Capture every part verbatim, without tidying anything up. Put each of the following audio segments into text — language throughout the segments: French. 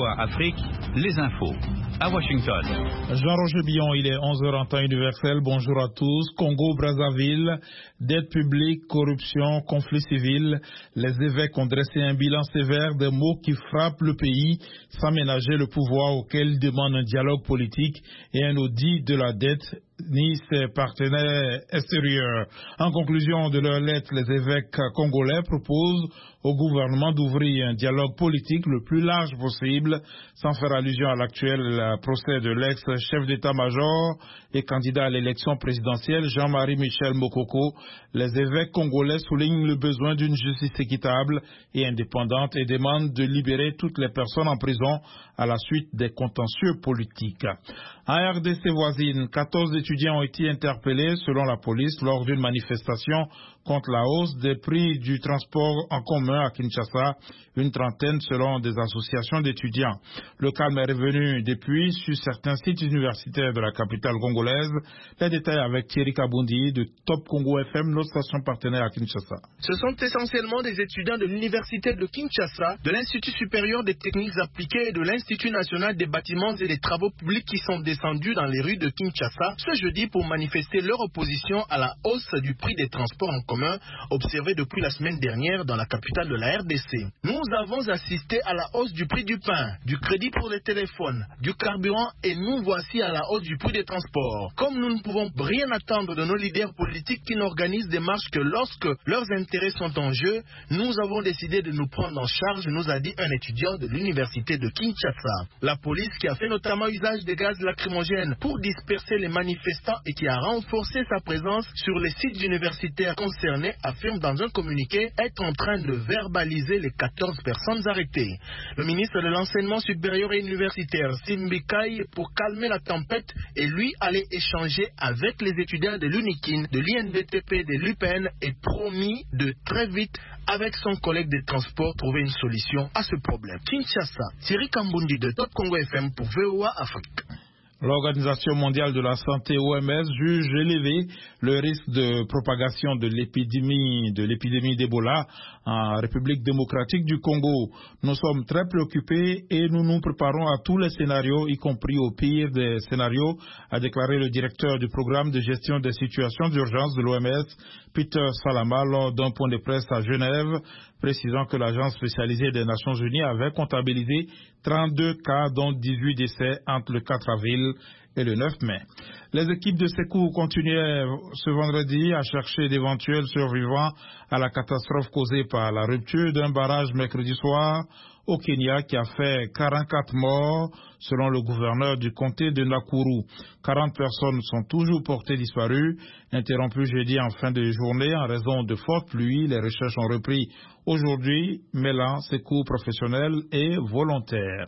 VOA Afrique, les infos. À Washington. Jean-Roger Billon, il est onze heures en temps universel. Bonjour à tous. Congo-Brazzaville, dette publique, corruption, conflit civil. Les évêques ont dressé un bilan sévère des maux qui frappent le pays sans ménager le pouvoir auquel ils demandent un dialogue politique et un audit de la dette ni ses partenaires extérieurs. En conclusion de leur lettre, les évêques congolais proposent au gouvernement d'ouvrir un dialogue politique le plus large possible, sans faire allusion à l'actuel procès de l'ex-chef d'état-major et candidat à l'élection présidentielle Jean-Marie Michel Mokoko. Les évêques congolais soulignent le besoin d'une justice équitable et indépendante et demandent de libérer toutes les personnes en prison à la suite des contentieux politiques. En R D C voisine, quatorze étudiants ont été interpellés selon la police lors d'une manifestation contre la hausse des prix du transport en commun à Kinshasa, une trentaine selon des associations d'étudiants. Le calme est revenu depuis sur certains sites universitaires de la capitale congolaise. Les détails avec Thierry Kabundi de Top Congo F M, notre station partenaire à Kinshasa. Ce sont essentiellement des étudiants de l'université de Kinshasa, de l'Institut supérieur des techniques appliquées et de l'Institut national des bâtiments et des travaux publics qui sont descendus dans les rues de Kinshasa ce jeudi pour manifester leur opposition à la hausse du prix des transports en commun observée depuis la semaine dernière dans la capitale de la R D C. Nous avons assisté à la hausse du prix du pain, du crédit pour les téléphones, du carburant et nous voici à la hausse du prix des transports. Comme nous ne pouvons rien attendre de nos leaders politiques qui n'organisent des marches que lorsque leurs intérêts sont en jeu, nous avons décidé de nous prendre en charge, nous a dit un étudiant de l'université de Kinshasa. La police qui a fait notamment usage des gaz lacrymogènes pour disperser les manifestants et qui a renforcé sa présence sur les sites universitaires concernés affirme dans un communiqué être en train de verbaliser les quatorze personnes arrêtées. Le ministre de l'Enseignement supérieur et universitaire, Simbikai, pour calmer la tempête, et lui allait échanger avec les étudiants de l'UNIKIN, de l'I N D T P, de l'U P N et promis de très vite, avec son collègue des transports, trouver une solution à ce problème. Kinshasa, Thierry Kambundi de Top Congo F M pour V O A Afrique. L'Organisation mondiale de la santé O M S juge élevé le risque de propagation de l'épidémie de l'épidémie d'Ebola en République démocratique du Congo. Nous sommes très préoccupés et nous nous préparons à tous les scénarios, y compris au pire des scénarios, a déclaré le directeur du programme de gestion des situations d'urgence de l'O M S, Peter Salama, lors d'un point de presse à Genève, précisant que l'agence spécialisée des Nations Unies avait comptabilisé trente-deux cas, dont dix-huit décès entre le quatre avril et le neuf mai. Les équipes de secours continuaient ce vendredi à chercher d'éventuels survivants à la catastrophe causée par la rupture d'un barrage mercredi soir au Kenya qui a fait quarante-quatre morts selon le gouverneur du comté de Nakuru. quarante personnes sont toujours portées disparues. Interrompues jeudi en fin de journée en raison de fortes pluies, les recherches ont repris aujourd'hui, mêlant secours professionnels et volontaires.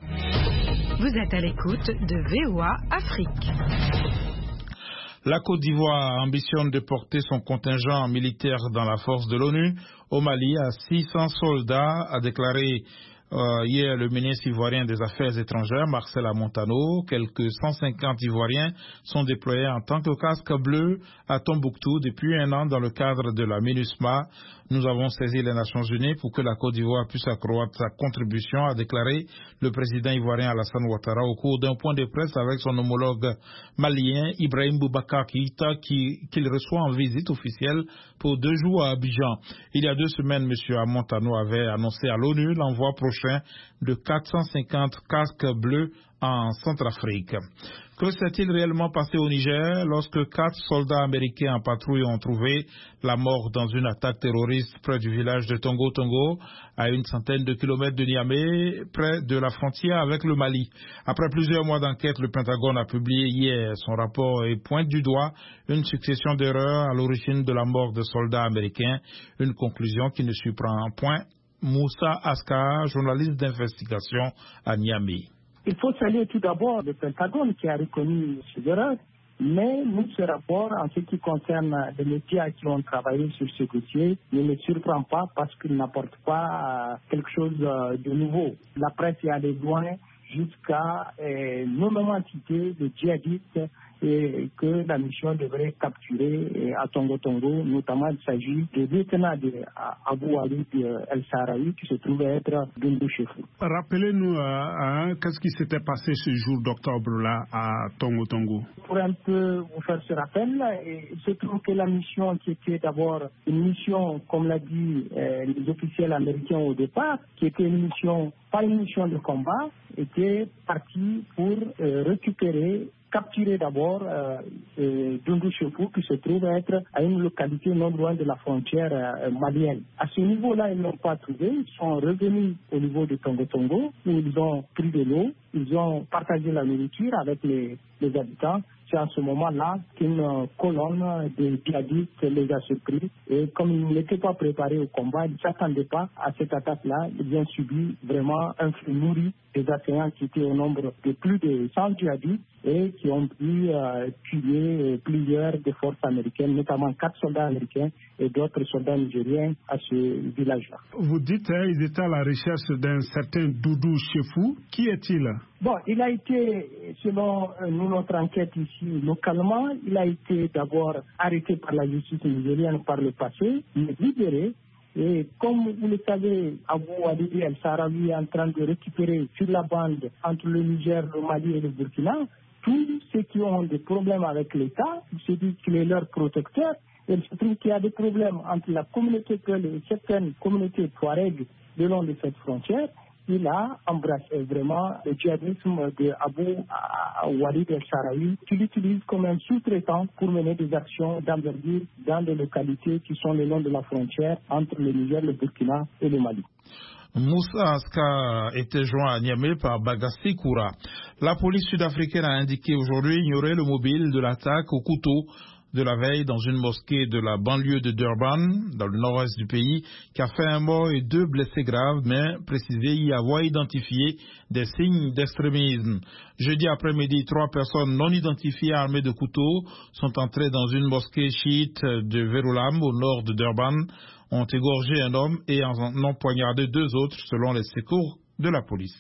Vous êtes à l'écoute de V O A Afrique. La Côte d'Ivoire ambitionne de porter son contingent militaire dans la force de l'ONU au Mali à six cents soldats, a déclaré Euh, hier, le ministre ivoirien des Affaires étrangères, Marcel Amontano. Quelques cent cinquante Ivoiriens sont déployés en tant que casque bleu à Tombouctou depuis un an dans le cadre de la MINUSMA. Nous avons saisi les Nations Unies pour que la Côte d'Ivoire puisse accroître sa contribution, a déclaré le président ivoirien Alassane Ouattara au cours d'un point de presse avec son homologue malien Ibrahim Boubacar Keïta qui, qu'il reçoit en visite officielle pour deux jours à Abidjan. Il y a deux semaines, M. Amontano avait annoncé à l'ONU l'envoi prochain de quatre cent cinquante casques bleus en Centrafrique. Que s'est-il réellement passé au Niger lorsque quatre soldats américains en patrouille ont trouvé la mort dans une attaque terroriste près du village de Tongo Tongo, à une centaine de kilomètres de Niamey, près de la frontière avec le Mali? Après plusieurs mois d'enquête, le Pentagone a publié hier son rapport et pointe du doigt une succession d'erreurs à l'origine de la mort de soldats américains, une conclusion qui ne surprend point Moussa Askar, journaliste d'investigation à Niamey. Il faut saluer tout d'abord le Pentagone qui a reconnu ces erreurs, mais nous, ce rapport, en ce qui concerne les médias qui ont travaillé sur ce dossier, ne me surprend pas parce qu'il n'apporte pas quelque chose de nouveau. La presse est allée loin jusqu'à euh, nommément citer les djihadistes et que la mission devrait capturer à Tongo Tongo. Notamment, il s'agit du lieutenant de Abu Walid El Sahraoui qui se trouve être Doundou Chefou. Rappelez-nous euh, hein, qu'est-ce qui s'était passé ce jour d'octobre-là à Tongo Tongo. Pour un peu vous faire ce rappel, il se trouve que la mission qui était d'abord une mission, comme l'a dit euh, les officiels américains au départ, qui était une mission, pas une mission de combat, était partie pour euh, récupérer capturer d'abord euh, euh, Doundou Chefou qui se trouve être à une localité non loin de la frontière euh, malienne. À ce niveau-là, ils ne l'ont pas trouvé. Ils sont revenus au niveau de Tongo Tongo où ils ont pris de l'eau, ils ont partagé la nourriture avec les, les habitants. C'est à ce moment-là qu'une colonne de djihadistes les a surpris et comme ils n'étaient pas préparés au combat, ils ne s'attendaient pas à cette attaque-là. Ils ont subi vraiment un flux nourri des assaillants qui étaient au nombre de plus de cent djihadistes et qui ont pu euh, tuer plusieurs des forces américaines, notamment quatre soldats américains et d'autres soldats nigériens à ce village-là. Vous dites qu'ils hein, étaient à la recherche d'un certain Doundou Chefou. Qui est-il? Bon, il a été, selon euh, nous, notre enquête ici localement, il a été d'abord arrêté par la justice nigérienne par le passé, mais libéré. Et comme vous le savez, Abu Walid El Sahraoui est en train de récupérer sur la bande entre le Niger, le Mali et le Burkina tous ceux qui ont des problèmes avec l'État, se disent qu'il est leur protecteur. Et il se trouve qu'il y a des problèmes entre la communauté Peul et certaines communautés Touareg le long de cette frontière. Il a embrassé vraiment le djihadisme de Abu Walid El Sahraoui, qu'il utilise comme un sous-traitant pour mener des actions d'envergure dans des localités qui sont le long de la frontière entre le Niger, le Burkina et le Mali. Moussa Aska était joint à Niamey par Bagassi Koura. La police sud-africaine a indiqué aujourd'hui ignorer le mobile de l'attaque au couteau de la veille dans une mosquée de la banlieue de Durban, dans le nord-est du pays, qui a fait un mort et deux blessés graves, mais précisé y avoir identifié des signes d'extrémisme. Jeudi après-midi, trois personnes non identifiées armées de couteaux sont entrées dans une mosquée chiite de Verulam, au nord de Durban, ont égorgé un homme et en ont poignardé deux autres, selon les secours de la police.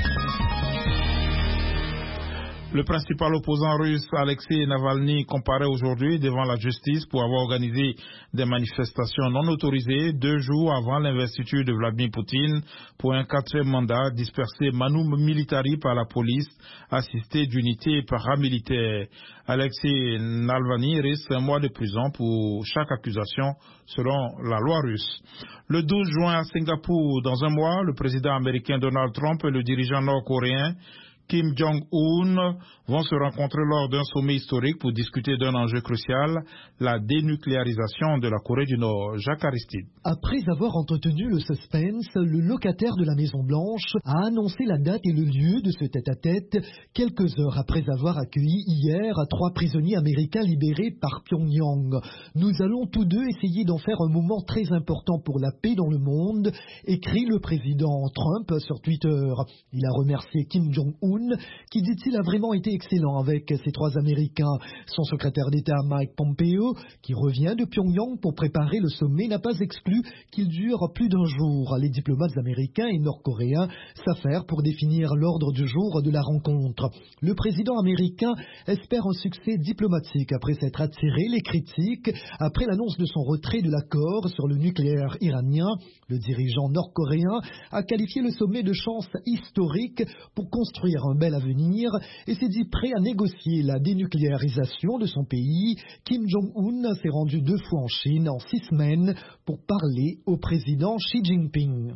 Le principal opposant russe, Alexei Navalny, comparaît aujourd'hui devant la justice pour avoir organisé des manifestations non autorisées deux jours avant l'investiture de Vladimir Poutine pour un quatrième mandat, dispersé manu militari par la police, assisté d'unités paramilitaires. Alexei Navalny risque un mois de prison pour chaque accusation, selon la loi russe. Le douze juin à Singapour, dans un mois, le président américain Donald Trump et le dirigeant nord-coréen Kim Jong-un vont se rencontrer lors d'un sommet historique pour discuter d'un enjeu crucial, la dénucléarisation de la Corée du Nord. Jacques Aristide. Après avoir entretenu le suspense, le locataire de la Maison-Blanche a annoncé la date et le lieu de ce tête-à-tête quelques heures après avoir accueilli hier trois prisonniers américains libérés par Pyongyang. Nous allons tous deux essayer d'en faire un moment très important pour la paix dans le monde, écrit le président Trump sur Twitter. Il a remercié Kim Jong-un qui, dit-il, a vraiment été excellent avec ces trois Américains. Son secrétaire d'État Mike Pompeo, qui revient de Pyongyang pour préparer le sommet, n'a pas exclu qu'il dure plus d'un jour. Les diplomates américains et nord-coréens s'affairent pour définir l'ordre du jour de la rencontre. Le président américain espère un succès diplomatique après s'être attiré les critiques après l'annonce de son retrait de l'accord sur le nucléaire iranien. Le dirigeant nord-coréen a qualifié le sommet de chance historique pour construire un bel avenir et s'est dit prêt à négocier la dénucléarisation de son pays. Kim Jong-un s'est rendu deux fois en Chine en six semaines pour parler au président Xi Jinping.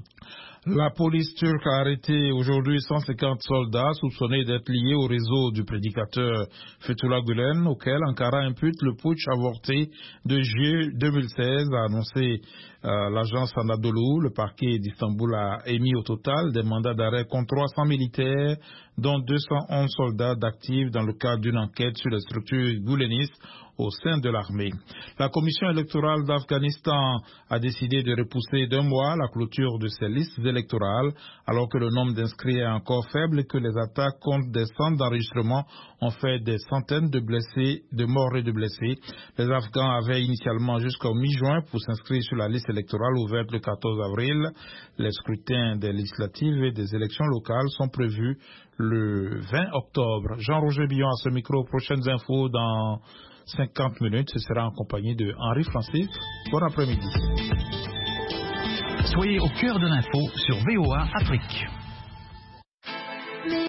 La police turque a arrêté aujourd'hui cent cinquante soldats soupçonnés d'être liés au réseau du prédicateur Fethullah Gülen, auquel Ankara impute le putsch avorté de juillet deux mille seize, a annoncé euh, l'agence Anadolu. Le parquet d'Istanbul a émis au total des mandats d'arrêt contre trois cents militaires, dont deux cent onze soldats d'actifs dans le cadre d'une enquête sur les structures goulénistes au sein de l'armée. La commission électorale d'Afghanistan a décidé de repousser d'un mois la clôture de ces listes électorales, alors que le nombre d'inscrits est encore faible et que les attaques contre des centres d'enregistrement ont fait des centaines de blessés, de morts et de blessés. Les Afghans avaient initialement jusqu'au mi-juin pour s'inscrire sur la liste électorale ouverte le quatorze avril. Les scrutins des législatives et des élections locales sont prévus le vingt octobre. Jean-Roger Billon à ce micro. Prochaines infos dans cinquante minutes. Ce sera en compagnie de Henri Francis. Bon après-midi. Soyez au cœur de l'info sur V O A Afrique.